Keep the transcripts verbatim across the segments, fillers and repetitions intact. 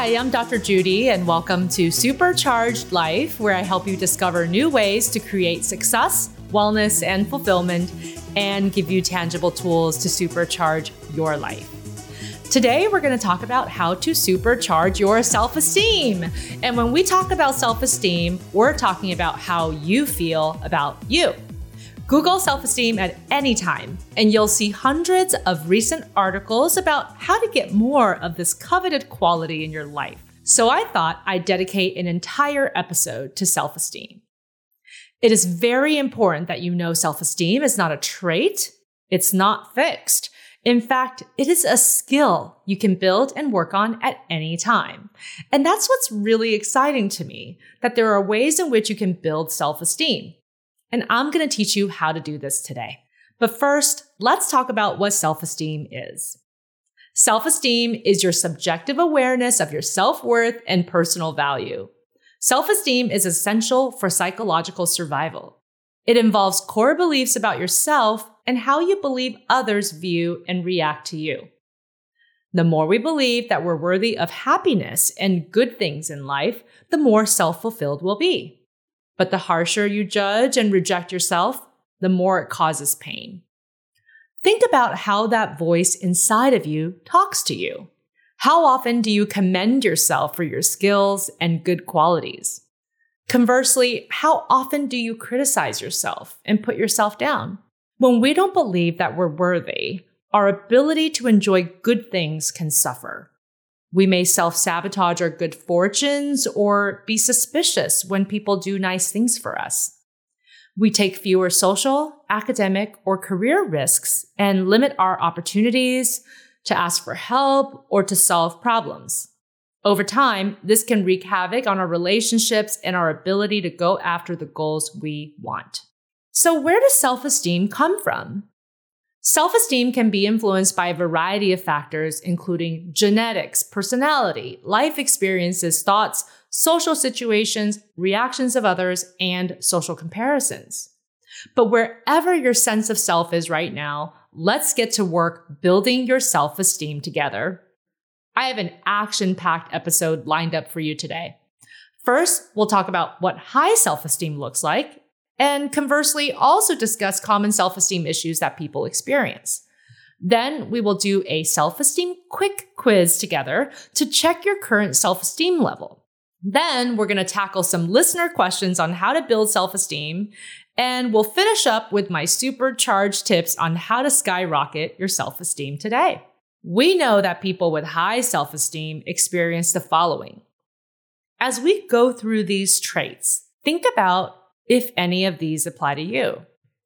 Hi, I'm Doctor Judy, and welcome to Supercharged Life, where I help you discover new ways to create success, wellness, and fulfillment, and give you tangible tools to supercharge your life. Today, we're going to talk about how to supercharge your self-esteem. And when we talk about self-esteem, we're talking about how you feel about you. Google self-esteem at any time, and you'll see hundreds of recent articles about how to get more of this coveted quality in your life. So I thought I'd dedicate an entire episode to self-esteem. It is very important that you know self-esteem is not a trait. It's not fixed. In fact, it is a skill you can build and work on at any time. And that's what's really exciting to me, that there are ways in which you can build self-esteem. And I'm going to teach you how to do this today. But first, let's talk about what self-esteem is. Self-esteem is your subjective awareness of your self-worth and personal value. Self-esteem is essential for psychological survival. It involves core beliefs about yourself and how you believe others view and react to you. The more we believe that we're worthy of happiness and good things in life, the more self-fulfilled we'll be. But the harsher you judge and reject yourself, the more it causes pain. Think about how that voice inside of you talks to you. How often do you commend yourself for your skills and good qualities? Conversely, how often do you criticize yourself and put yourself down? When we don't believe that we're worthy, our ability to enjoy good things can suffer. We may self-sabotage our good fortunes or be suspicious when people do nice things for us. We take fewer social, academic, or career risks and limit our opportunities to ask for help or to solve problems. Over time, this can wreak havoc on our relationships and our ability to go after the goals we want. So where does self-esteem come from? Self-esteem can be influenced by a variety of factors, including genetics, personality, life experiences, thoughts, social situations, reactions of others, and social comparisons. But wherever your sense of self is right now, let's get to work building your self-esteem together. I have an action-packed episode lined up for you today. First, we'll talk about what high self-esteem looks like, and conversely, also discuss common self-esteem issues that people experience. Then we will do a self-esteem quick quiz together to check your current self-esteem level. Then we're going to tackle some listener questions on how to build self-esteem, and we'll finish up with my supercharged tips on how to skyrocket your self-esteem today. We know that people with high self-esteem experience the following. As we go through these traits, think about if any of these apply to you.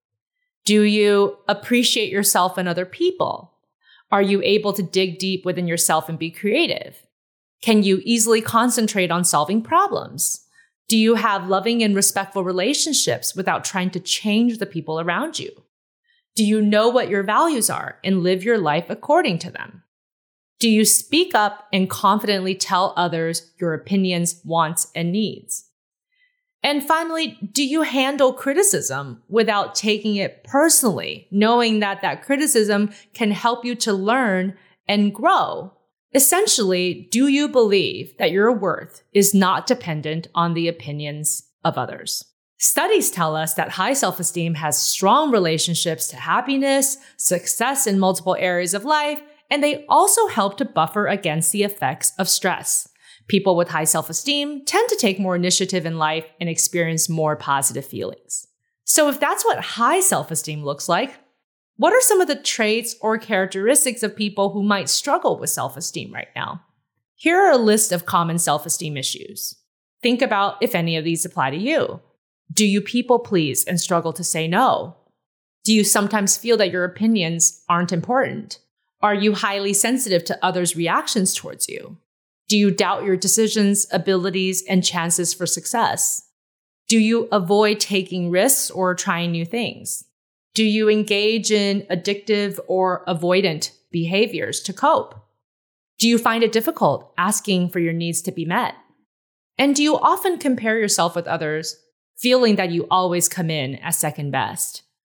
Do you appreciate yourself and other people? Are you able to dig deep within yourself and be creative? Can you easily concentrate on solving problems? Do you have loving and respectful relationships without trying to change the people around you? Do you know what your values are and live your life according to them? Do you speak up and confidently tell others your opinions, wants, and needs? And finally, do you handle criticism without taking it personally, knowing that that criticism can help you to learn and grow? Essentially, do you believe that your worth is not dependent on the opinions of others? Studies tell us that high self-esteem has strong relationships to happiness, success in multiple areas of life, and they also help to buffer against the effects of stress. People with high self-esteem tend to take more initiative in life and experience more positive feelings. So if that's what high self-esteem looks like, what are some of the traits or characteristics of people who might struggle with self-esteem right now? Here are a list of common self-esteem issues. Think about if any of these apply to you. Do you people please and struggle to say no? Do you sometimes feel that your opinions aren't important? Are you highly sensitive to others' reactions towards you? Do you doubt your decisions, abilities, and chances for success? Do you avoid taking risks or trying new things? Do you engage in addictive or avoidant behaviors to cope? Do you find it difficult asking for your needs to be met? And do you often compare yourself with others, feeling that you always come in as second best?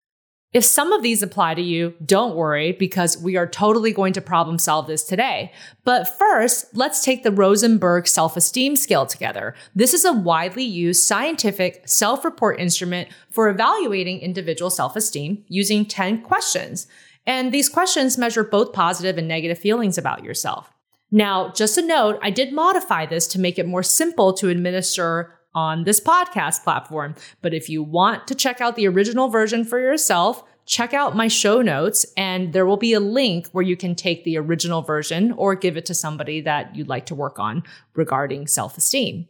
If some of these apply to you, don't worry, because we are totally going to problem solve this today. But first, let's take the Rosenberg self-esteem scale together. This is a widely used scientific self-report instrument for evaluating individual self-esteem using ten questions. And these questions measure both positive and negative feelings about yourself. Now, just a note, I did modify this to make it more simple to administer on this podcast platform. But if you want to check out the original version for yourself, check out my show notes and there will be a link where you can take the original version or give it to somebody that you'd like to work on regarding self-esteem.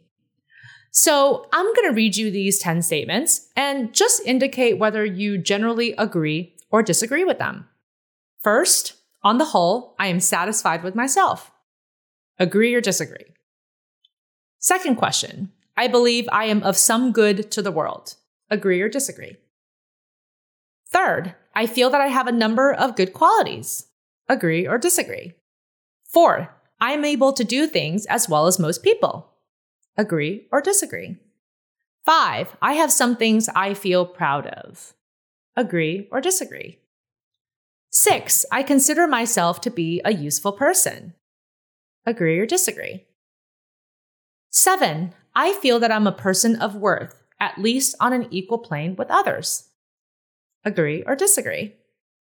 So I'm going to read you these ten statements and just indicate whether you generally agree or disagree with them. First, on the whole, I am satisfied with myself. Agree or disagree? Second question. I believe I am of some good to the world. Agree or disagree? Third, I feel that I have a number of good qualities. Agree or disagree? Fourth, I am able to do things as well as most people. Agree or disagree? Five, I have some things I feel proud of. Agree or disagree? Six, I consider myself to be a useful person. Agree or disagree? Seven, I feel that I'm a person of worth, at least on an equal plane with others. Agree or disagree?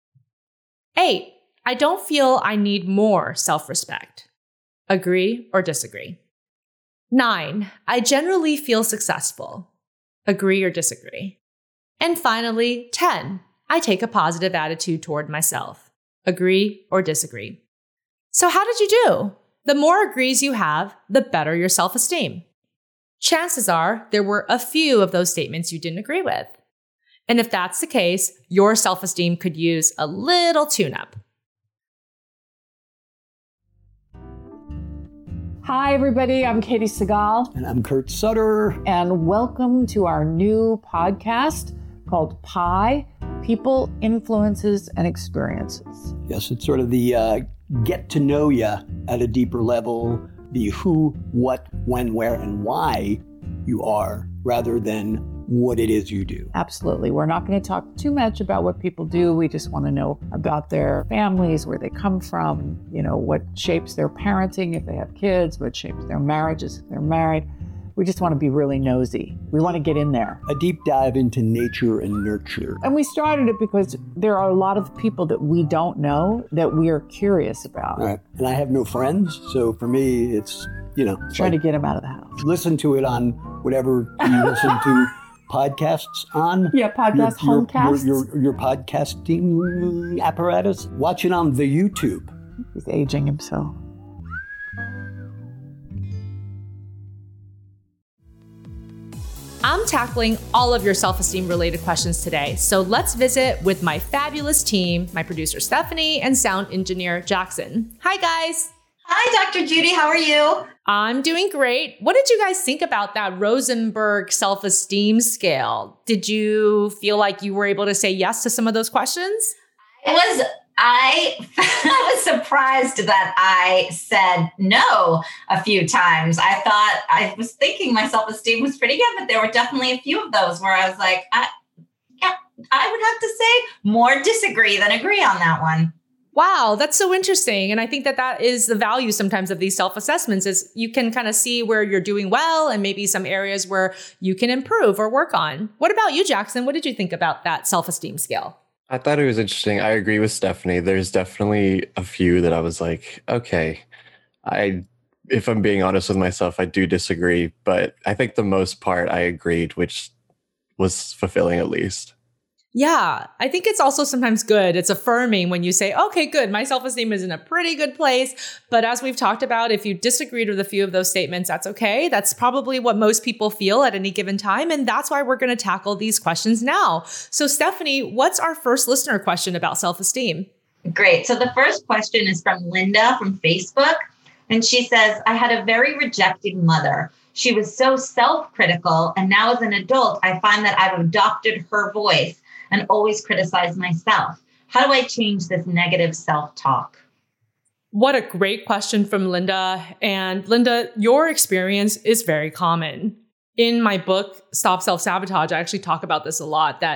Eight, I don't feel I need more self-respect. Agree or disagree? Nine, I generally feel successful. Agree or disagree? And finally, ten, I take a positive attitude toward myself. Agree or disagree? So how did you do? The more agrees you have, the better your self-esteem. Chances are there were a few of those statements you didn't agree with. And if that's the case, your self-esteem could use a little tune-up. Hi, everybody. I'm Katie Segal. And I'm Kurt Sutter. And welcome to our new podcast called Pi, People, Influences, and Experiences. Yes, it's sort of the uh, get to know you at a deeper level, the who, what, when, where, and why you are, rather than what it is you do. Absolutely. We're not going to talk too much about what people do. We just want to know about their families, where they come from, you know, what shapes their parenting if they have kids, what shapes their marriages if they're married. We just want to be really nosy. We want to get in there. A deep dive into nature and nurture. And we started it because there are a lot of people that we don't know that we are curious about. Right. And I have no friends, so for me, it's, you know. Trying like, to get them out of the house. Listen to it on whatever you listen to podcasts on. Yeah, podcast, your, homecasts. Your, your, your, your podcasting apparatus. Watch it on the YouTube. He's aging himself. I'm tackling all of your self-esteem related questions today. So let's visit with my fabulous team, my producer Stephanie and sound engineer Jackson. Hi guys. Hi, Doctor Judy. How are you? I'm doing great. What did you guys think about that Rosenberg self-esteem scale? Did you feel like you were able to say yes to some of those questions? It was I, I was surprised that I said no a few times. I thought, I was thinking my self-esteem was pretty good, but there were definitely a few of those where I was like, I, yeah, I would have to say more disagree than agree on that one. Wow, that's so interesting. And I think that that is the value sometimes of these self-assessments is you can kind of see where you're doing well and maybe some areas where you can improve or work on. What about you, Jackson? What did you think about that self-esteem scale? I thought it was interesting. I agree with Stephanie. There's definitely a few that I was like, okay, I, if I'm being honest with myself, I do disagree. But I think the most part I agreed, which was fulfilling at least. Yeah, I think it's also sometimes good. It's affirming when you say, okay, good, my self-esteem is in a pretty good place. But as we've talked about, if you disagreed with a few of those statements, that's okay. That's probably what most people feel at any given time. And that's why we're going to tackle these questions now. So Stephanie, what's our first listener question about self-esteem? Great. So the first question is from Linda from Facebook. And she says, I had a very rejecting mother. She was so self-critical. And now as an adult, I find that I've adopted her voice and always criticize myself. How do I change this negative self-talk? What a great question from Linda. And Linda, your experience is very common. In my book, Stop Self-Sabotage, I actually talk about this a lot, that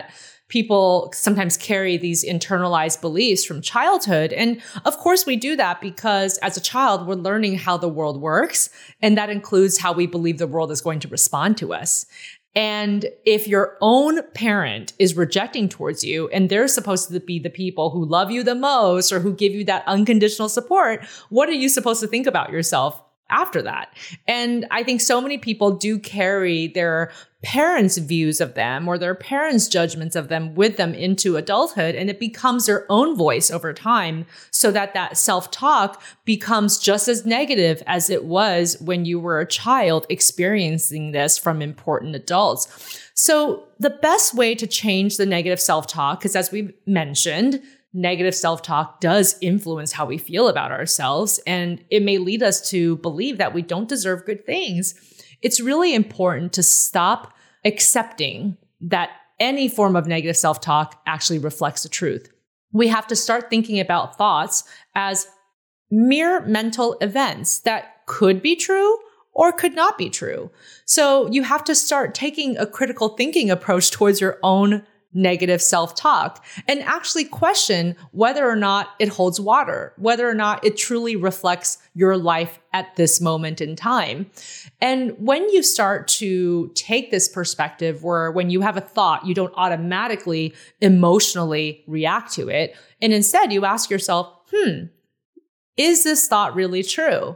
people sometimes carry these internalized beliefs from childhood. And of course, we do that because as a child, we're learning how the world works. And that includes how we believe the world is going to respond to us. And if your own parent is rejecting towards you and they're supposed to be the people who love you the most or who give you that unconditional support, what are you supposed to think about yourself after that? And I think so many people do carry their parents' views of them or their parents' judgments of them with them into adulthood, and it becomes their own voice over time, so that that self-talk becomes just as negative as it was when you were a child experiencing this from important adults. So the best way to change the negative self-talk, because as we mentioned, negative self-talk does influence how we feel about ourselves, and it may lead us to believe that we don't deserve good things. It's really important to stop accepting that any form of negative self-talk actually reflects the truth. We have to start thinking about thoughts as mere mental events that could be true or could not be true. So you have to start taking a critical thinking approach towards your own negative self-talk and actually question whether or not it holds water, whether or not it truly reflects your life at this moment in time. And when you start to take this perspective where when you have a thought, you don't automatically emotionally react to it, and instead you ask yourself, hmm, is this thought really true?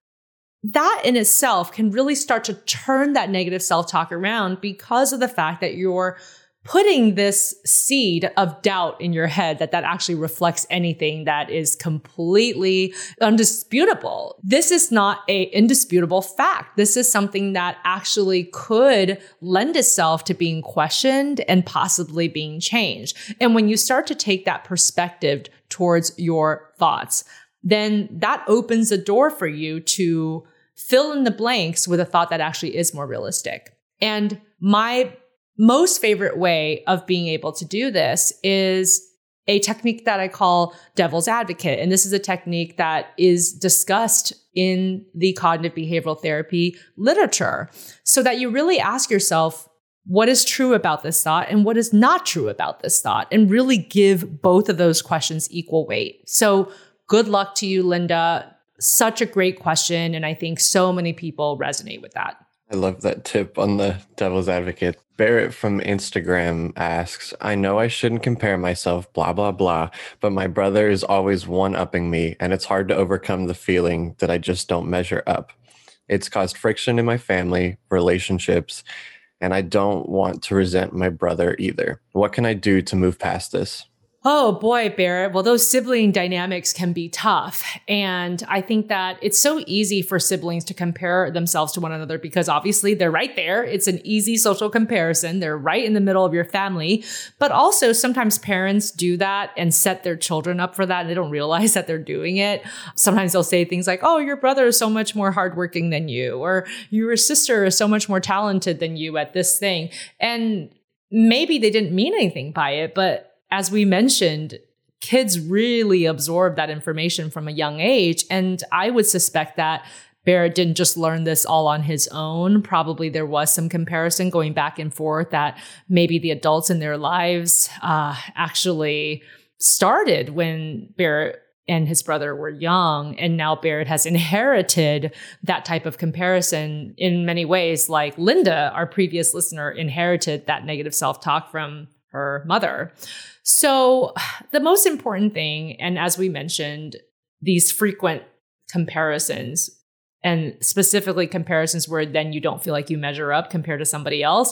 That in itself can really start to turn that negative self-talk around because of the fact that you're putting this seed of doubt in your head that that actually reflects anything that is completely undisputable. This is not a indisputable fact. This is something that actually could lend itself to being questioned and possibly being changed. And when you start to take that perspective towards your thoughts, then that opens a door for you to fill in the blanks with a thought that actually is more realistic. And my most favorite way of being able to do this is a technique that I call devil's advocate. And this is a technique that is discussed in the cognitive behavioral therapy literature, so that you really ask yourself, what is true about this thought and what is not true about this thought, and really give both of those questions equal weight. So good luck to you, Linda. Such a great question. And I think so many people resonate with that. I love that tip on the devil's advocate. Barrett from Instagram asks, I know I shouldn't compare myself, blah, blah, blah, but my brother is always one-upping me, and it's hard to overcome the feeling that I just don't measure up. It's caused friction in my family, relationships, and I don't want to resent my brother either. What can I do to move past this? Oh boy, Barrett. Well, those sibling dynamics can be tough. And I think that it's so easy for siblings to compare themselves to one another because obviously they're right there. It's an easy social comparison. They're right in the middle of your family. But also sometimes parents do that and set their children up for that. And they don't realize that they're doing it. Sometimes they'll say things like, oh, your brother is so much more hardworking than you, or your sister is so much more talented than you at this thing. And maybe they didn't mean anything by it, but as we mentioned, kids really absorb that information from a young age. And I would suspect that Barrett didn't just learn this all on his own. Probably there was some comparison going back and forth that maybe the adults in their lives uh, actually started when Barrett and his brother were young. And now Barrett has inherited that type of comparison in many ways, like Linda, our previous listener, inherited that negative self-talk from her mother. So the most important thing, and as we mentioned, these frequent comparisons, and specifically comparisons where then you don't feel like you measure up compared to somebody else,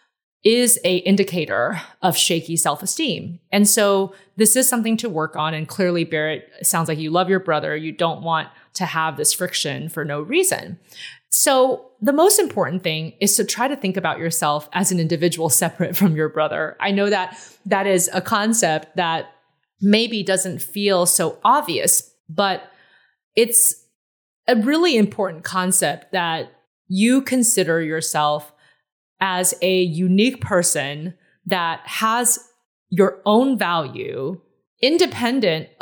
is a indicator of shaky self-esteem. And so this is something to work on. And clearly, Barrett, it sounds like you love your brother. You don't want to have this friction for no reason. So the most important thing is to try to think about yourself as an individual separate from your brother. I know that that is a concept that maybe doesn't feel so obvious, but it's a really important concept that you consider yourself as a unique person that has your own value, independent of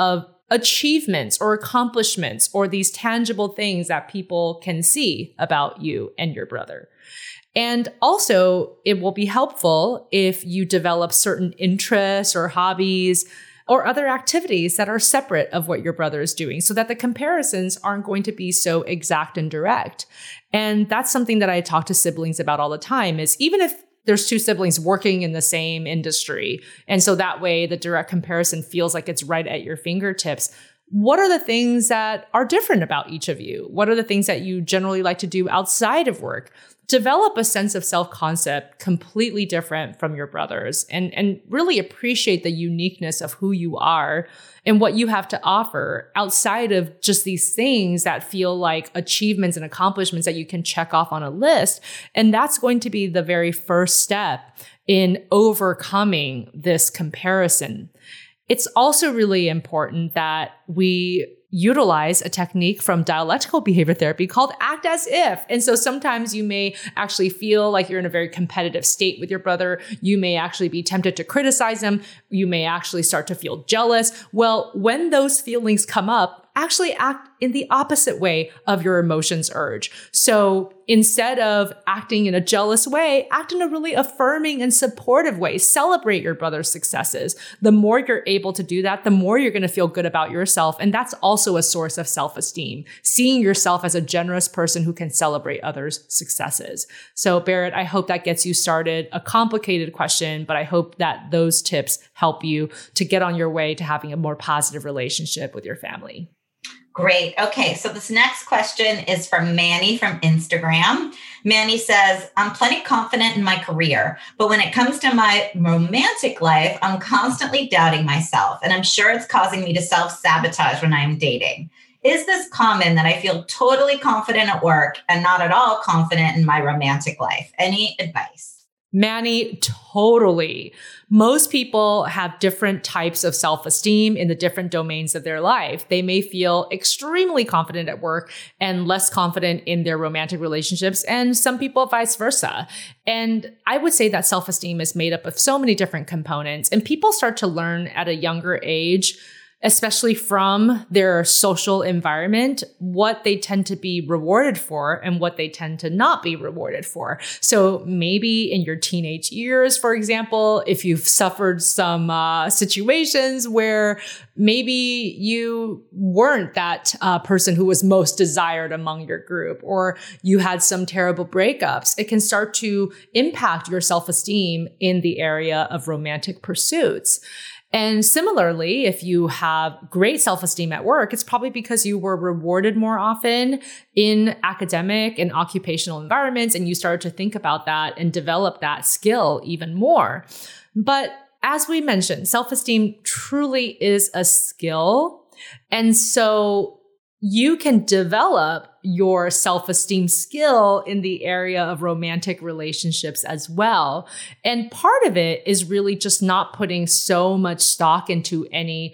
achievements or accomplishments or these tangible things that people can see about you and your brother. And also, it will be helpful if you develop certain interests or hobbies or other activities that are separate of what your brother is doing so that the comparisons aren't going to be so exact and direct. And that's something that I talk to siblings about all the time is even if there's two siblings working in the same industry, and so that way the direct comparison feels like it's right at your fingertips, what are the things that are different about each of you? What are the things that you generally like to do outside of work? Develop a sense of self-concept completely different from your brothers and, and really appreciate the uniqueness of who you are and what you have to offer outside of just these things that feel like achievements and accomplishments that you can check off on a list. And that's going to be the very first step in overcoming this comparison. It's also really important that we utilize a technique from dialectical behavior therapy called act as if. And so sometimes you may actually feel like you're in a very competitive state with your brother. You may actually be tempted to criticize him. You may actually start to feel jealous. Well, when those feelings come up, actually act in the opposite way of your emotions urge. So instead of acting in a jealous way, act in a really affirming and supportive way. Celebrate your brother's successes. The more you're able to do that, the more you're going to feel good about yourself. And that's also a source of self-esteem, seeing yourself as a generous person who can celebrate others' successes. So Barrett, I hope that gets you started. A complicated question, but I hope that those tips help you to get on your way to having a more positive relationship with your family. Great. Okay. So this next question is from Manny from Instagram. Manny says, I'm plenty confident in my career, but when it comes to my romantic life, I'm constantly doubting myself. And I'm sure it's causing me to self-sabotage when I am dating. Is this common that I feel totally confident at work and not at all confident in my romantic life? Any advice? Manny, totally. Most people have different types of self-esteem in the different domains of their life. They may feel extremely confident at work and less confident in their romantic relationships, and some people vice versa. And I would say that self-esteem is made up of so many different components, and people start to learn at a younger age, especially from their social environment, what they tend to be rewarded for and what they tend to not be rewarded for. So maybe in your teenage years, for example, if you've suffered some uh, situations where maybe you weren't that uh, person who was most desired among your group, or you had some terrible breakups, it can start to impact your self-esteem in the area of romantic pursuits. And similarly, if you have great self-esteem at work, it's probably because you were rewarded more often in academic and occupational environments, and you started to think about that and develop that skill even more. But as we mentioned, self-esteem truly is a skill. And so you can develop your self-esteem skill in the area of romantic relationships as well. And part of it is really just not putting so much stock into any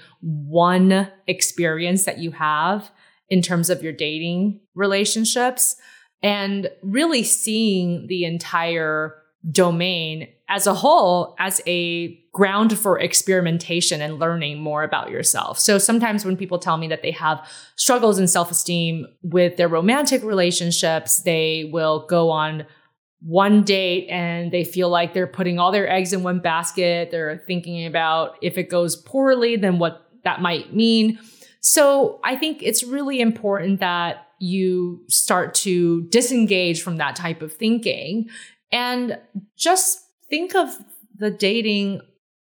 one experience that you have in terms of your dating relationships, and really seeing the entire domain as a whole as a ground for experimentation and learning more about yourself. So sometimes when people tell me that they have struggles in self-esteem with their romantic relationships, they will go on one date and they feel like they're putting all their eggs in one basket. They're thinking about if it goes poorly, then what that might mean. So I think it's really important that you start to disengage from that type of thinking and just think of the dating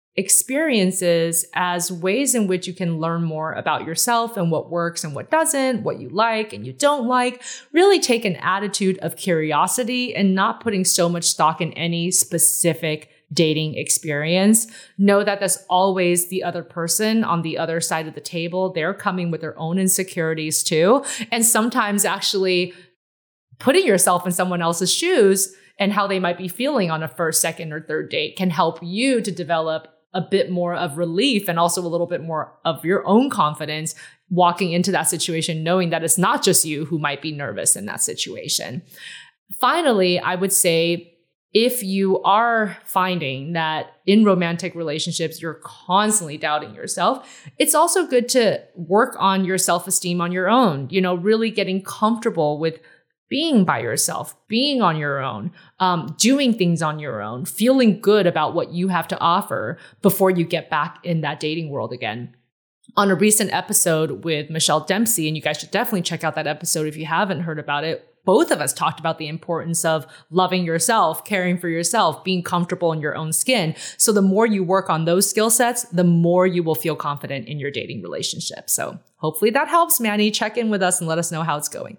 experiences as ways in which you can learn more about yourself and what works and what doesn't, what you like and you don't like. Really take an attitude of curiosity and not putting so much stock in any specific dating experience. Know that there's always the other person on the other side of the table. They're coming with their own insecurities too. And sometimes actually putting yourself in someone else's shoes and how they might be feeling on a first, second, or third date can help you to develop a bit more of relief and also a little bit more of your own confidence walking into that situation, knowing that it's not just you who might be nervous in that situation. Finally, I would say if you are finding that in romantic relationships, you're constantly doubting yourself, it's also good to work on your self-esteem on your own, you know, really getting comfortable with being by yourself, being on your own, um, doing things on your own, feeling good about what you have to offer before you get back in that dating world again. On a recent episode with Michelle Dempsey, and you guys should definitely check out that episode if you haven't heard about it, both of us talked about the importance of loving yourself, caring for yourself, being comfortable in your own skin. So the more you work on those skill sets, the more you will feel confident in your dating relationship. So hopefully that helps, Manny. Check in with us and let us know how it's going.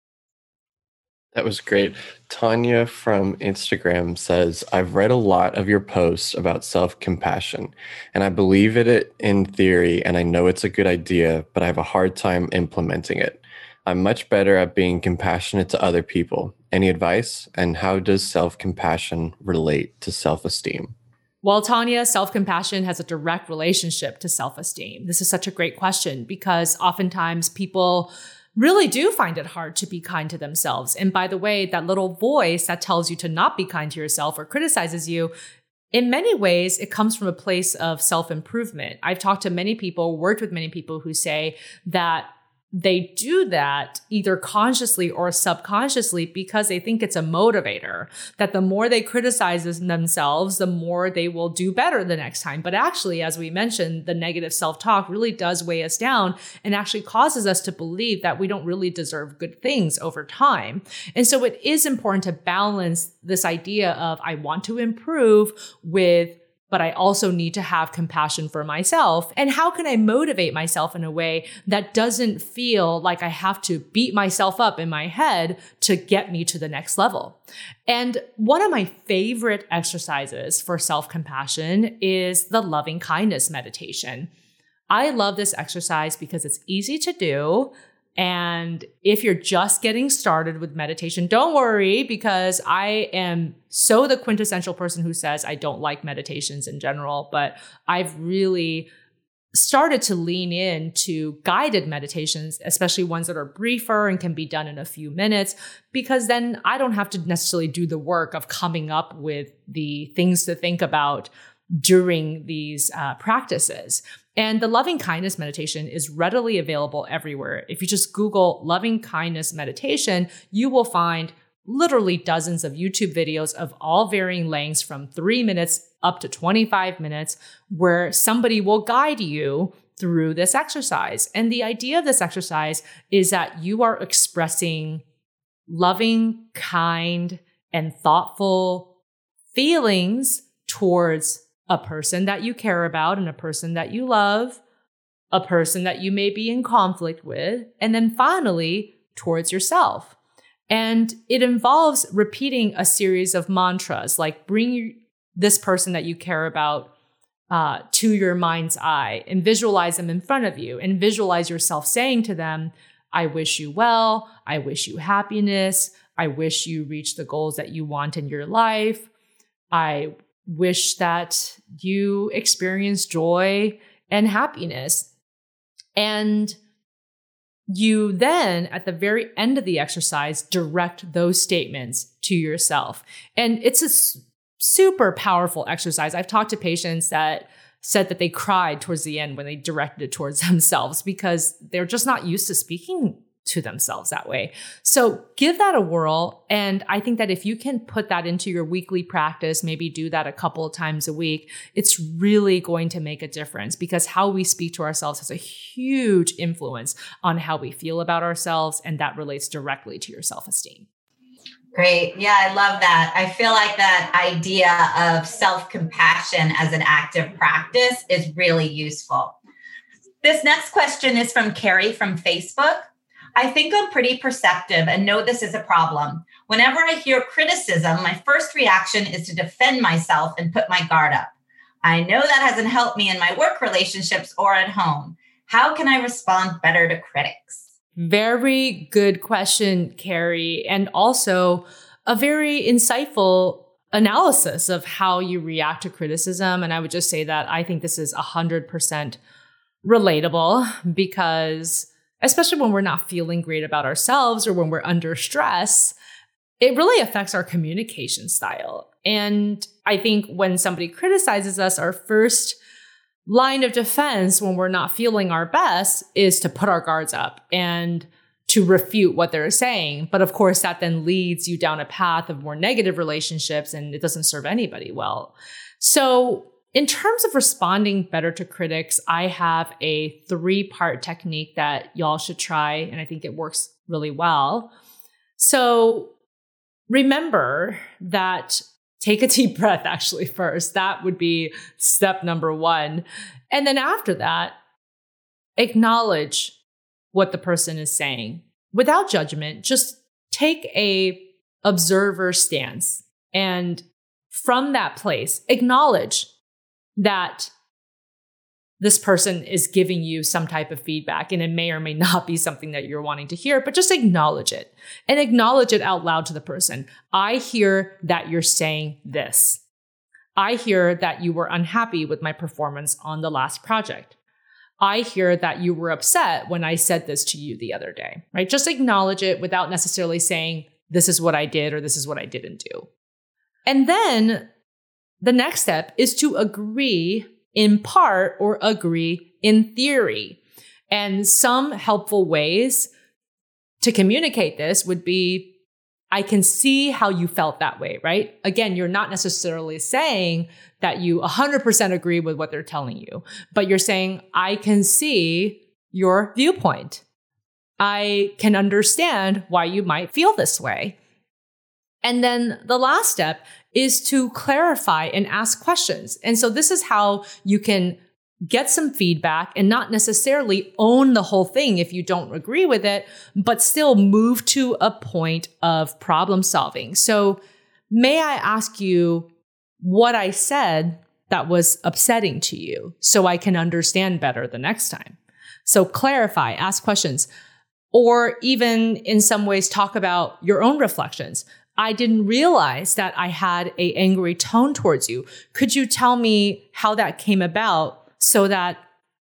That was great. Tanya from Instagram says, I've read a lot of your posts about self-compassion, and I believe in it in theory, and I know it's a good idea, but I have a hard time implementing it. I'm much better at being compassionate to other people. Any advice? And how does self-compassion relate to self-esteem? Well, Tanya, self-compassion has a direct relationship to self-esteem. This is such a great question because oftentimes people really do find it hard to be kind to themselves. And by the way, that little voice that tells you to not be kind to yourself or criticizes you, in many ways, it comes from a place of self-improvement. I've talked to many people, worked with many people who say that they do that either consciously or subconsciously because they think it's a motivator, that the more they criticize themselves, the more they will do better the next time. But actually, as we mentioned, the negative self-talk really does weigh us down and actually causes us to believe that we don't really deserve good things over time. And so it is important to balance this idea of I want to improve with but I also need to have compassion for myself. And how can I motivate myself in a way that doesn't feel like I have to beat myself up in my head to get me to the next level? And one of my favorite exercises for self-compassion is the loving kindness meditation. I love this exercise because it's easy to do. And if you're just getting started with meditation, don't worry, because I am so the quintessential person who says I don't like meditations in general, but I've really started to lean into guided meditations, especially ones that are briefer and can be done in a few minutes, because then I don't have to necessarily do the work of coming up with the things to think about during these uh, practices. And the loving kindness meditation is readily available everywhere. If you just Google loving kindness meditation, you will find literally dozens of YouTube videos of all varying lengths from three minutes up to twenty-five minutes where somebody will guide you through this exercise. And the idea of this exercise is that you are expressing loving, kind, and thoughtful feelings towards a person that you care about and a person that you love, a person that you may be in conflict with, and then finally towards yourself. And it involves repeating a series of mantras, like bring this person that you care about uh, to your mind's eye and visualize them in front of you and visualize yourself saying to them, I wish you well, I wish you happiness, I wish you reach the goals that you want in your life, I wish that you experience joy and happiness. And you then, at the very end of the exercise, direct those statements to yourself. And it's a s- super powerful exercise. I've talked to patients that said that they cried towards the end when they directed it towards themselves because they're just not used to speaking to themselves that way. So give that a whirl. And I think that if you can put that into your weekly practice, maybe do that a couple of times a week, it's really going to make a difference because how we speak to ourselves has a huge influence on how we feel about ourselves. And that relates directly to your self-esteem. Great. Yeah, I love that. I feel like that idea of self-compassion as an active practice is really useful. This next question is from Carrie from Facebook. I think I'm pretty perceptive and know this is a problem. Whenever I hear criticism, my first reaction is to defend myself and put my guard up. I know that hasn't helped me in my work relationships or at home. How can I respond better to critics? Very good question, Carrie, and also a very insightful analysis of how you react to criticism. And I would just say that I think this is one hundred percent relatable because especially when we're not feeling great about ourselves or when we're under stress, it really affects our communication style. And I think when somebody criticizes us, our first line of defense when we're not feeling our best is to put our guards up and to refute what they're saying. But of course, that then leads you down a path of more negative relationships, and it doesn't serve anybody well. So in terms of responding better to critics, I have a three-part technique that y'all should try, and I think it works really well. So remember that take a deep breath actually first. That would be step number one. And then after that, acknowledge what the person is saying without judgment. Just take a observer stance, and from that place, acknowledge that this person is giving you some type of feedback, and it may or may not be something that you're wanting to hear, but just acknowledge it and acknowledge it out loud to the person. I hear that you're saying this. I hear that you were unhappy with my performance on the last project. I hear that you were upset when I said this to you the other day, right? Just acknowledge it without necessarily saying, this is what I did or this is what I didn't do. And then the next step is to agree in part or agree in theory. And some helpful ways to communicate this would be, I can see how you felt that way, right? Again, you're not necessarily saying that you one hundred percent agree with what they're telling you, but you're saying, I can see your viewpoint. I can understand why you might feel this way. And then the last step is to clarify and ask questions. And so this is how you can get some feedback and not necessarily own the whole thing if you don't agree with it, but still move to a point of problem solving. So may I ask you what I said that was upsetting to you so I can understand better the next time? So clarify, ask questions, or even in some ways talk about your own reflections. I didn't realize that I had an angry tone towards you. Could you tell me how that came about so that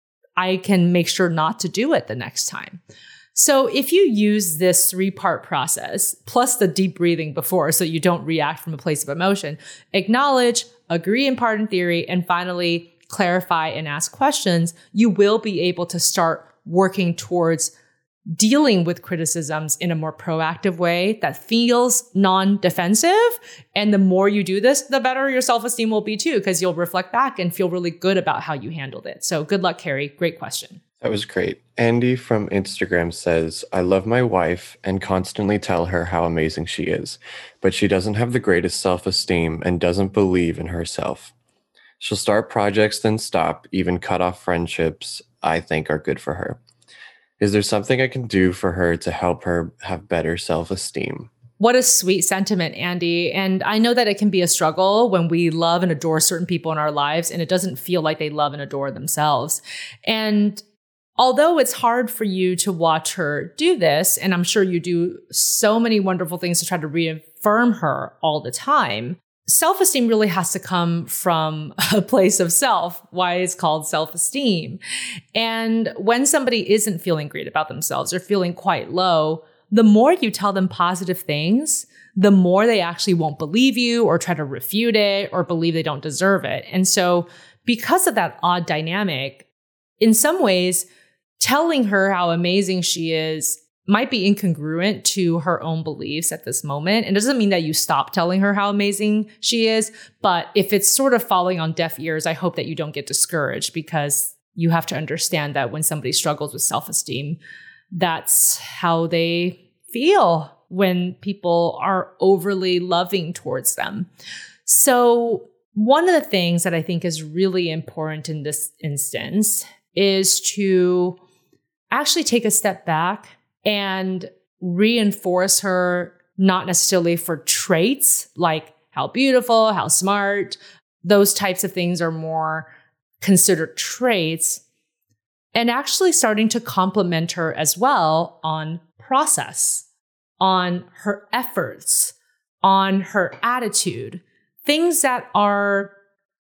I can make sure not to do it the next time? So if you use this three-part process, plus the deep breathing before so you don't react from a place of emotion, acknowledge, agree in part and theory, and finally clarify and ask questions, you will be able to start working towards dealing with criticisms in a more proactive way that feels non-defensive. And the more you do this, the better your self-esteem will be too, because you'll reflect back and feel really good about how you handled it. So good luck, Carrie. Great question. That was great. Andy from Instagram says, I love my wife and constantly tell her how amazing she is, but she doesn't have the greatest self-esteem and doesn't believe in herself. She'll start projects, then stop, even cut off friendships I think are good for her. Is there something I can do for her to help her have better self-esteem? What a sweet sentiment, Andy. And I know that it can be a struggle when we love and adore certain people in our lives and it doesn't feel like they love and adore themselves. And although it's hard for you to watch her do this, and I'm sure you do so many wonderful things to try to reaffirm her all the time, self-esteem really has to come from a place of self, why it's called self-esteem. And when somebody isn't feeling great about themselves or feeling quite low, the more you tell them positive things, the more they actually won't believe you or try to refute it or believe they don't deserve it. And so because of that odd dynamic, in some ways, telling her how amazing she is might be incongruent to her own beliefs at this moment. And it doesn't mean that you stop telling her how amazing she is, but if it's sort of falling on deaf ears, I hope that you don't get discouraged, because you have to understand that when somebody struggles with self-esteem, that's how they feel when people are overly loving towards them. So one of the things that I think is really important in this instance is to actually take a step back and reinforce her, not necessarily for traits like how beautiful, how smart. Those types of things are more considered traits. And actually starting to compliment her as well on process, on her efforts, on her attitude, things that are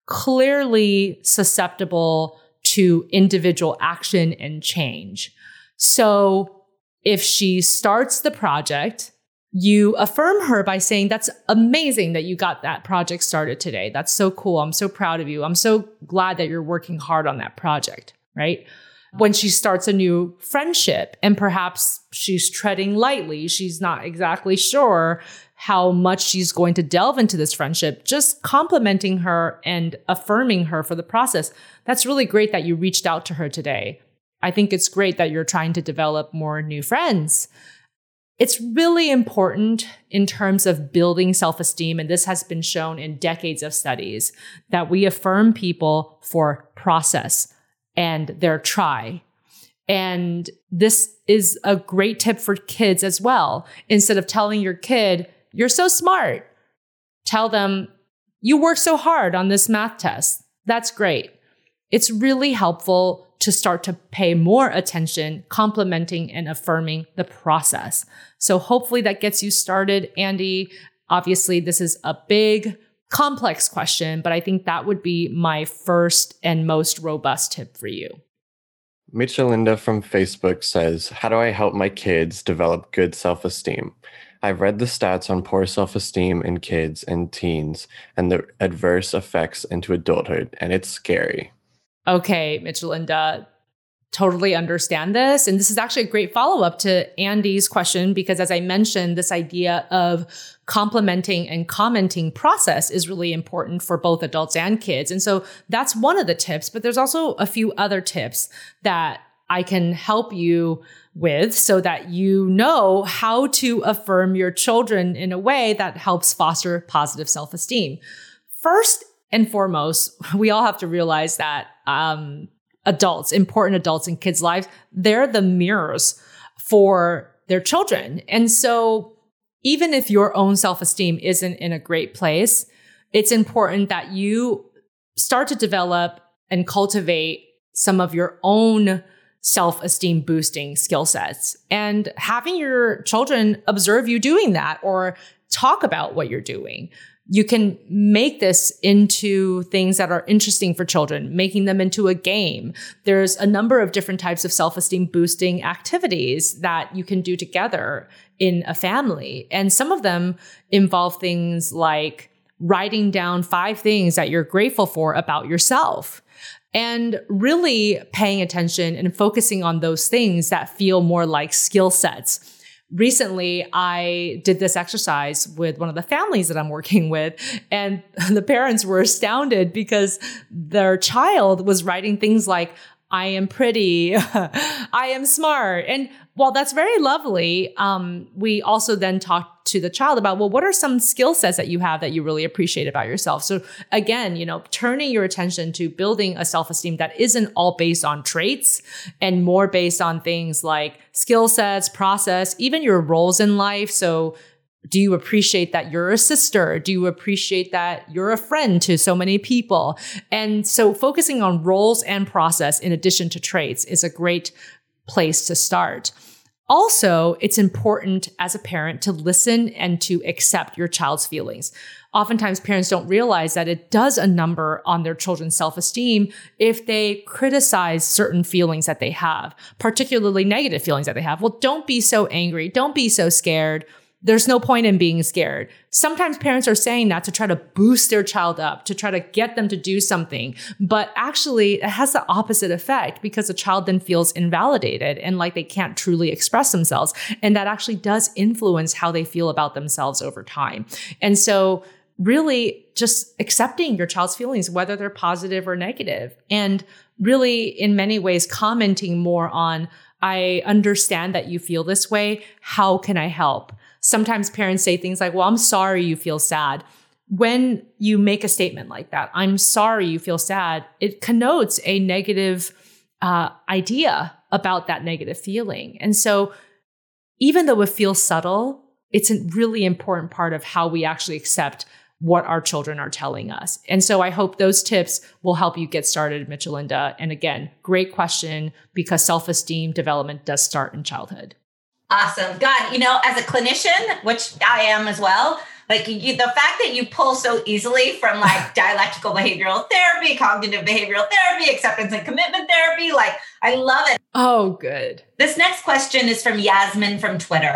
clearly susceptible to individual action and change. So if she starts the project you affirm her by saying, that's amazing that you got that project started today. That's so cool. I'm so proud of you. I'm so glad that you're working hard on that project, right? When she starts a new friendship and perhaps she's treading lightly, she's not exactly sure how much she's going to delve into this friendship, just complimenting her and affirming her for the process. That's really great that you reached out to her today. I think it's great that you're trying to develop more new friends. It's really important in terms of building self-esteem, and this has been shown in decades of studies, that we affirm people for process and their try. And this is a great tip for kids as well. Instead of telling your kid, you're so smart, tell them, you worked so hard on this math test. That's great. It's really helpful to start to pay more attention, complimenting and affirming the process. So hopefully that gets you started, Andy. Obviously, this is a big, complex question, but I think that would be my first and most robust tip for you. Michelinda from Facebook says, how do I help my kids develop good self-esteem? I've read the stats on poor self-esteem in kids and teens and the adverse effects into adulthood, and it's scary. Okay, Michelinda, totally understand this. And this is actually a great follow-up to Andy's question, because as I mentioned, this idea of complimenting and commenting process is really important for both adults and kids. And so that's one of the tips, but there's also a few other tips that I can help you with so that you know how to affirm your children in a way that helps foster positive self-esteem. First and foremost, we all have to realize that um, adults, important adults in kids' lives, they're the mirrors for their children. And so even if your own self-esteem isn't in a great place, it's important that you start to develop and cultivate some of your own self-esteem boosting skill sets, and having your children observe you doing that or talk about what you're doing. You can make this into things that are interesting for children, making them into a game. There's a number of different types of self-esteem boosting activities that you can do together in a family. And some of them involve things like writing down five things that you're grateful for about yourself, and really paying attention and focusing on those things that feel more like skill sets. Recently, I did this exercise with one of the families that I'm working with, and the parents were astounded because their child was writing things like, I am pretty, I am smart. And while that's very lovely, um, we also then talked to the child about, well, what are some skill sets that you have that you really appreciate about yourself? So again, you know, turning your attention to building a self-esteem that isn't all based on traits and more based on things like skill sets, process, even your roles in life. So do you appreciate that you're a sister? Do you appreciate that you're a friend to so many people? And so focusing on roles and process in addition to traits is a great place to start. Also, it's important as a parent to listen and to accept your child's feelings. Oftentimes, parents don't realize that it does a number on their children's self-esteem if they criticize certain feelings that they have, particularly negative feelings that they have. Well, don't be so angry. Don't be so scared. There's no point in being scared. Sometimes parents are saying that to try to boost their child up, to try to get them to do something. But actually, it has the opposite effect because the child then feels invalidated and like they can't truly express themselves. And that actually does influence how they feel about themselves over time. And so really just accepting your child's feelings, whether they're positive or negative, and really in many ways commenting more on, I understand that you feel this way. How can I help? Sometimes parents say things like, well, I'm sorry you feel sad. When you make a statement like that, I'm sorry you feel sad, it connotes a negative uh, idea about that negative feeling. And so even though it feels subtle, it's a really important part of how we actually accept what our children are telling us. And so I hope those tips will help you get started, Michelinda. And again, great question, because self-esteem development does start in childhood. Awesome. God, you know, as a clinician, which I am as well, like you, the fact that you pull so easily from like dialectical behavioral therapy, cognitive behavioral therapy, acceptance and commitment therapy, like I love it. Oh, good. This next question is from Yasmin from Twitter.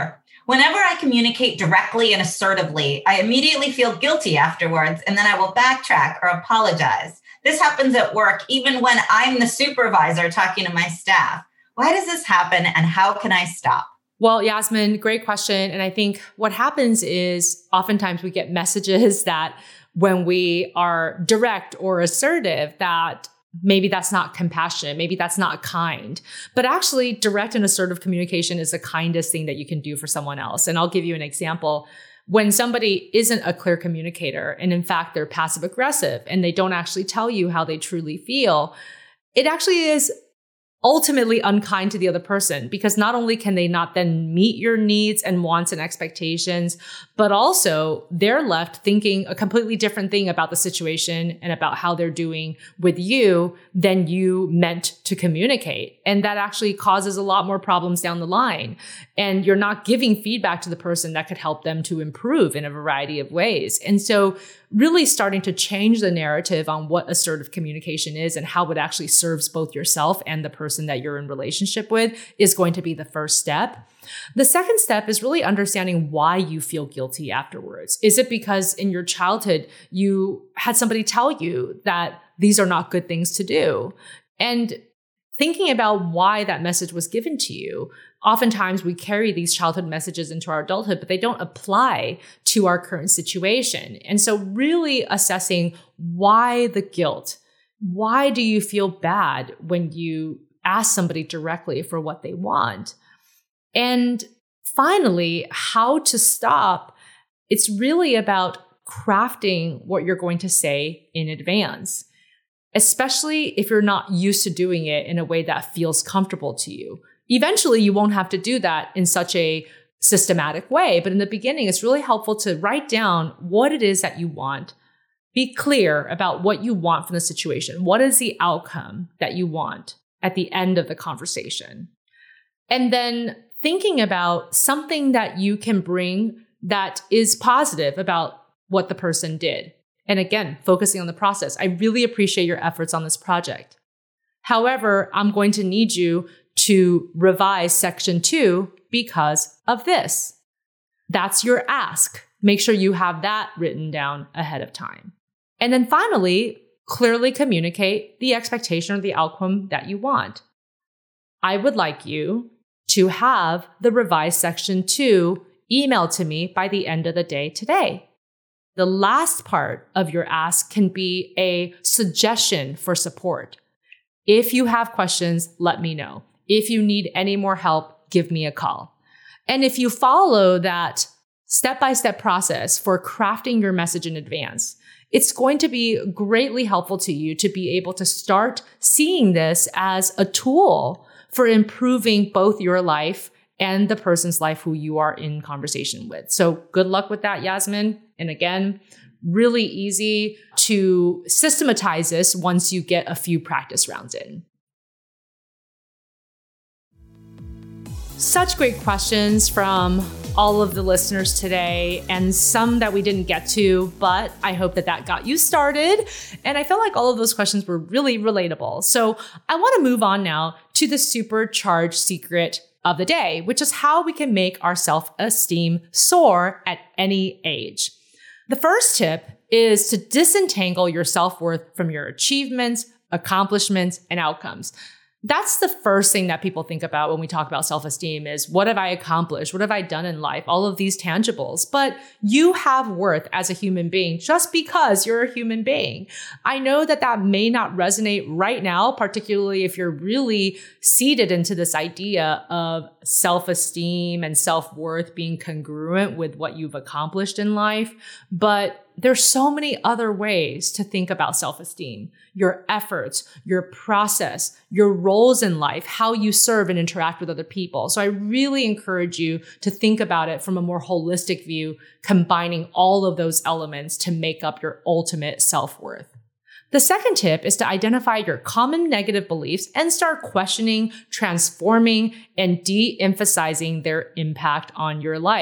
Whenever I communicate directly and assertively, I immediately feel guilty afterwards, and then I will backtrack or apologize. This happens at work, even when I'm the supervisor talking to my staff. Why does this happen, and how can I stop? Well, Yasmin, great question. And I think what happens is oftentimes we get messages that when we are direct or assertive, that maybe that's not compassionate, maybe that's not kind. But actually, direct and assertive communication is the kindest thing that you can do for someone else. And I'll give you an example. When somebody isn't a clear communicator, and in fact, they're passive aggressive and they don't actually tell you how they truly feel, it actually is ultimately unkind to the other person, because not only can they not then meet your needs and wants and expectations, but also they're left thinking a completely different thing about the situation and about how they're doing with you than you meant to communicate. And that actually causes a lot more problems down the line. And you're not giving feedback to the person that could help them to improve in a variety of ways. And so really starting to change the narrative on what assertive communication is and how it actually serves both yourself and the person that you're in relationship with is going to be the first step. The second step is really understanding why you feel guilty afterwards. Is it because in your childhood, you had somebody tell you that these are not good things to do? And thinking about why that message was given to you. Oftentimes we carry these childhood messages into our adulthood, but they don't apply to our current situation. And so really assessing why the guilt. Why do you feel bad when you ask somebody directly for what they want? And finally, how to stop. It's really about crafting what you're going to say in advance, especially if you're not used to doing it in a way that feels comfortable to you. Eventually, you won't have to do that in such a systematic way. But in the beginning, it's really helpful to write down what it is that you want. Be clear about what you want from the situation. What is the outcome that you want at the end of the conversation? And then thinking about something that you can bring that is positive about what the person did. And again, focusing on the process. I really appreciate your efforts on this project. However, I'm going to need you to revise section two because of this. That's your ask. Make sure you have that written down ahead of time. And then finally, clearly communicate the expectation or the outcome that you want. I would like you to have the revised section two emailed to me by the end of the day today. The last part of your ask can be a suggestion for support. If you have questions, let me know. If you need any more help, give me a call. And if you follow that step-by-step process for crafting your message in advance, it's going to be greatly helpful to you to be able to start seeing this as a tool for improving both your life and the person's life who you are in conversation with. So good luck with that, Yasmin. And again, really easy to systematize this once you get a few practice rounds in. Such great questions from all of the listeners today, and some that we didn't get to, but I hope that that got you started. And I felt like all of those questions were really relatable. So I want to move on now to the supercharged secret of the day, which is how we can make our self-esteem soar at any age. The first tip is to disentangle your self-worth from your achievements, accomplishments, and outcomes. That's the first thing that people think about when we talk about self-esteem is, what have I accomplished? What have I done in life? All of these tangibles. But you have worth as a human being just because you're a human being. I know that that may not resonate right now, particularly if you're really seated into this idea of self-esteem and self-worth being congruent with what you've accomplished in life. But there's so many other ways to think about self-esteem, your efforts, your process, your roles in life, how you serve and interact with other people. So I really encourage you to think about it from a more holistic view, combining all of those elements to make up your ultimate self-worth. The second tip is to identify your common negative beliefs and start questioning, transforming, and de-emphasizing their impact on your life.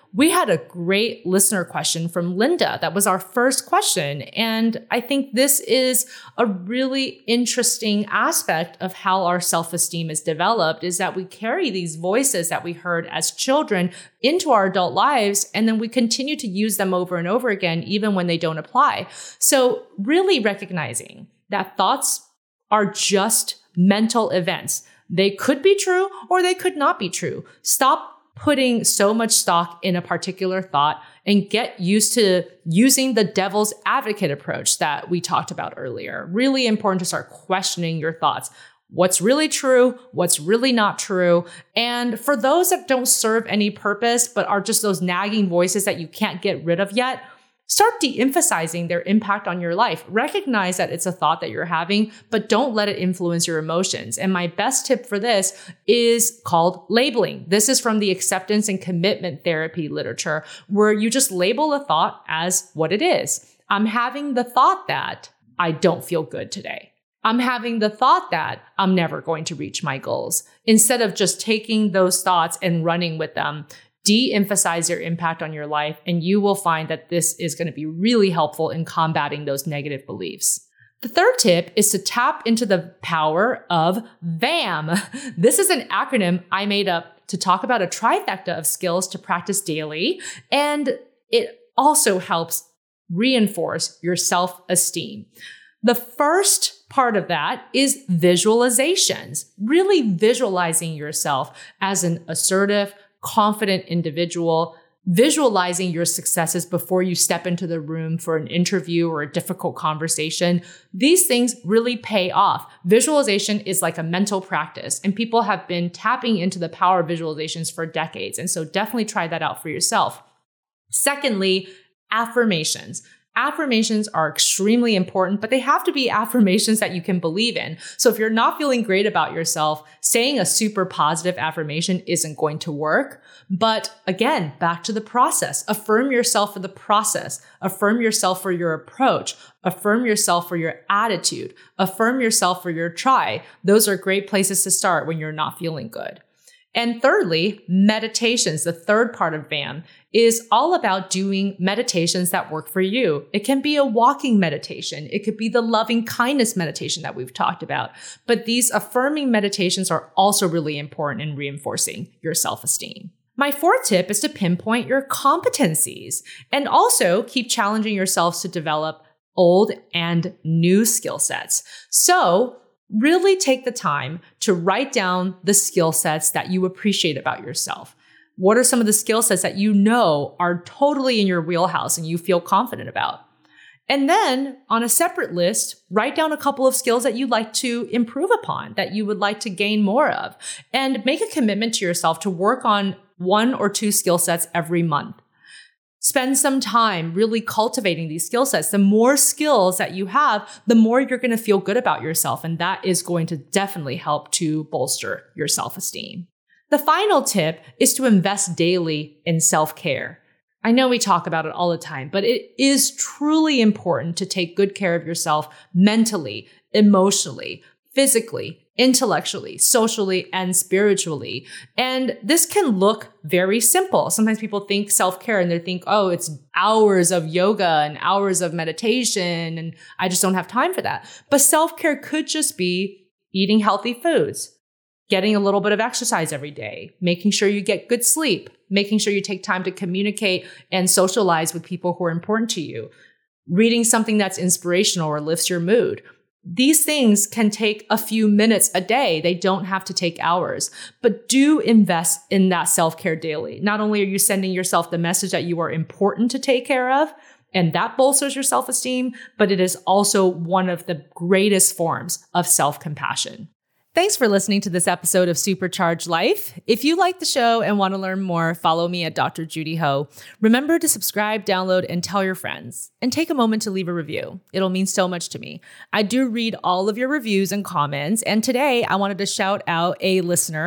We had a great listener question from Linda. That was our first question. And I think this is a really interesting aspect of how our self-esteem is developed, is that we carry these voices that we heard as children into our adult lives, and then we continue to use them over and over again, even when they don't apply. So really recognizing that thoughts are just mental events. They could be true or they could not be true. Stop putting so much stock in a particular thought and get used to using the devil's advocate approach that we talked about earlier. Really important to start questioning your thoughts. What's really true? What's really not true? And for those that don't serve any purpose, but are just those nagging voices that you can't get rid of yet, start de-emphasizing their impact on your life. Recognize that it's a thought that you're having, but don't let it influence your emotions. And my best tip for this is called labeling. This is from the acceptance and commitment therapy literature, where you just label a thought as what it is. I'm having the thought that I don't feel good today. I'm having the thought that I'm never going to reach my goals. Instead of just taking those thoughts and running with them, de-emphasize their impact on your life, and you will find that this is going to be really helpful in combating those negative beliefs. The third tip is to tap into the power of VAM. This is an acronym I made up to talk about a trifecta of skills to practice daily, and it also helps reinforce your self-esteem. The first part of that is visualizations, really visualizing yourself as an assertive, confident individual, visualizing your successes before you step into the room for an interview or a difficult conversation. These things really pay off. Visualization is like a mental practice, and people have been tapping into the power of visualizations for decades. And so definitely try that out for yourself. Secondly, affirmations. Affirmations are extremely important, but they have to be affirmations that you can believe in. So if you're not feeling great about yourself, saying a super positive affirmation isn't going to work. But again, back to the process. Affirm yourself for the process. Affirm yourself for your approach. Affirm yourself for your attitude. Affirm yourself for your try. Those are great places to start when you're not feeling good. And thirdly, meditations, the third part of VAM, is all about doing meditations that work for you. It can be a walking meditation. It could be the loving kindness meditation that we've talked about. But these affirming meditations are also really important in reinforcing your self-esteem. My fourth tip is to pinpoint your competencies and also keep challenging yourselves to develop old and new skill sets. So really take the time to write down the skill sets that you appreciate about yourself. What are some of the skill sets that you know are totally in your wheelhouse and you feel confident about? And then on a separate list, write down a couple of skills that you'd like to improve upon, that you would like to gain more of, and make a commitment to yourself to work on one or two skill sets every month. Spend some time really cultivating these skill sets. The more skills that you have, the more you're going to feel good about yourself. And that is going to definitely help to bolster your self-esteem. The final tip is to invest daily in self-care. I know we talk about it all the time, but it is truly important to take good care of yourself mentally, emotionally, physically, intellectually, socially, and spiritually. And this can look very simple. Sometimes people think self-care and they think, oh, it's hours of yoga and hours of meditation, and I just don't have time for that. But self-care could just be eating healthy foods, getting a little bit of exercise every day, making sure you get good sleep, making sure you take time to communicate and socialize with people who are important to you, reading something that's inspirational or lifts your mood. These things can take a few minutes a day. They don't have to take hours, but do invest in that self-care daily. Not only are you sending yourself the message that you are important to take care of, and that bolsters your self-esteem, but it is also one of the greatest forms of self-compassion. Thanks for listening to this episode of Supercharged Life. If you like the show and want to learn more, follow me at Doctor Judy Ho. Remember to subscribe, download, and tell your friends. And take a moment to leave a review. It'll mean so much to me. I do read all of your reviews and comments. And today I wanted to shout out a listener,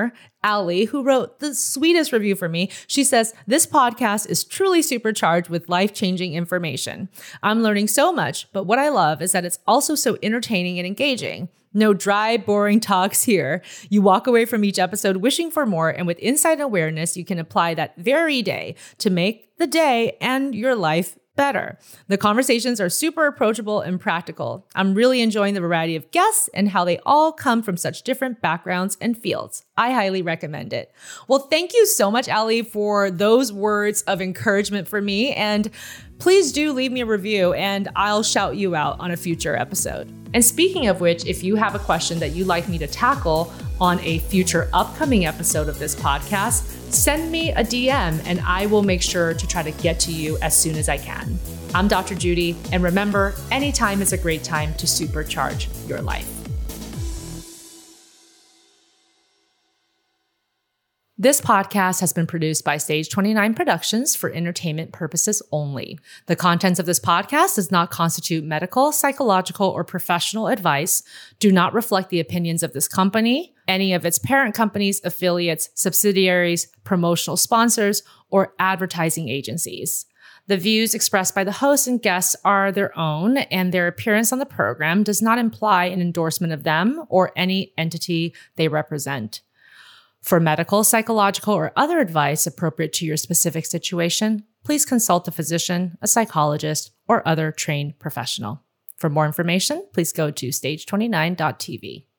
Allie, who wrote the sweetest review for me. She says, this podcast is truly supercharged with life-changing information. I'm learning so much, but what I love is that it's also so entertaining and engaging. No dry, boring talks here. You walk away from each episode wishing for more, and with insight and awareness, you can apply that very day to make the day and your life better. The conversations are super approachable and practical. I'm really enjoying the variety of guests and how they all come from such different backgrounds and fields. I highly recommend it. Well, thank you so much, Allie, for those words of encouragement for me. And please do leave me a review and I'll shout you out on a future episode. And speaking of which, if you have a question that you'd like me to tackle on a future upcoming episode of this podcast, send me a D M and I will make sure to try to get to you as soon as I can. I'm Doctor Judy, and remember, anytime is a great time to supercharge your life. This podcast has been produced by Stage twenty-nine Productions for entertainment purposes only. The contents of this podcast does not constitute medical, psychological, or professional advice, do not reflect the opinions of this company, any of its parent companies, affiliates, subsidiaries, promotional sponsors, or advertising agencies. The views expressed by the hosts and guests are their own, and their appearance on the program does not imply an endorsement of them or any entity they represent. For medical, psychological, or other advice appropriate to your specific situation, please consult a physician, a psychologist, or other trained professional. For more information, please go to stage twenty-nine dot t v.